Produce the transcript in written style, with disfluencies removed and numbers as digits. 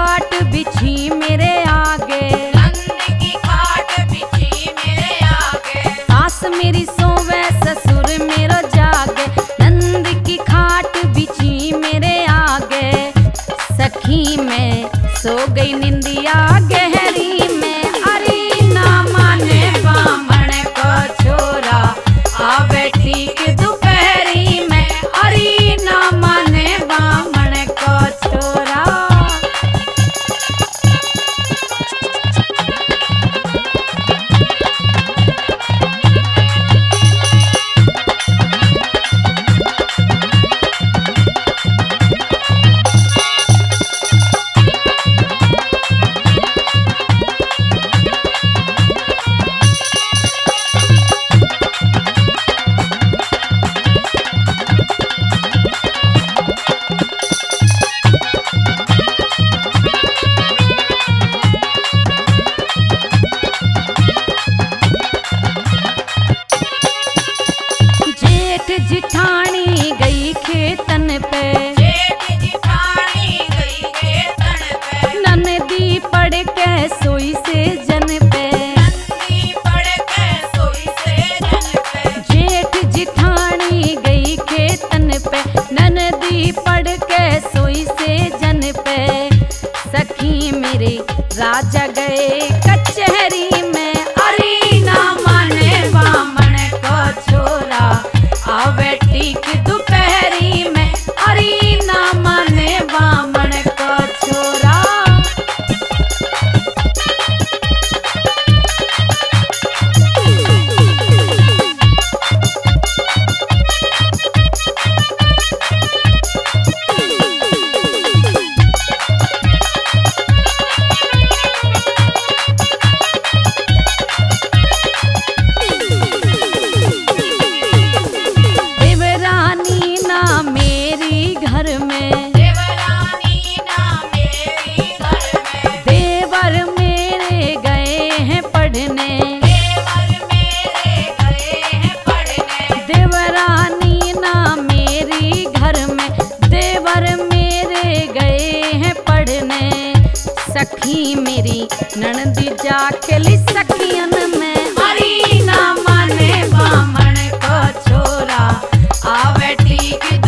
खाट बिछी मेरे आगे, नंद की खाट बिछी मेरे आगे। सास मेरी सोवे ससुर मेरो जागे, नंद की खाट बिछी मेरे आगे। सखी मैं सो गई निंदिया गहरी में, अरे ना माने बामण को छोरा आवे ठीक दोपहरी में, अरे ना माने बामण को छोरा। जेठ जिठानी गई खेतन पे, जेठ जिठानी गई खेतन पे, ननदी पड़ के सोई से जन पे। नंदी पड़ के सोई से जन पे। जेठ जिठानी गई खेतन पे, ननदी पड़ के सोई से जन पे। सखी मेरे राजा गए कचहरी में, अरे ना माने बामण को छोरा आवे ठीक दोपहरी में, अरे ना माने बामण को छोरा। देवरानी ना मेरी घर में, देवरानी ना मेरी घर में, देवर मेरे गए हैं पढ़ने। देवर मेरे गए हैं पढ़ने। देवरानी ना मेरी घर में, देवर मेरे गए हैं पढ़ने। सखी मेरी ननदी जाके सखियन में, अरे ना माने बामण को छोरा आवे ठीक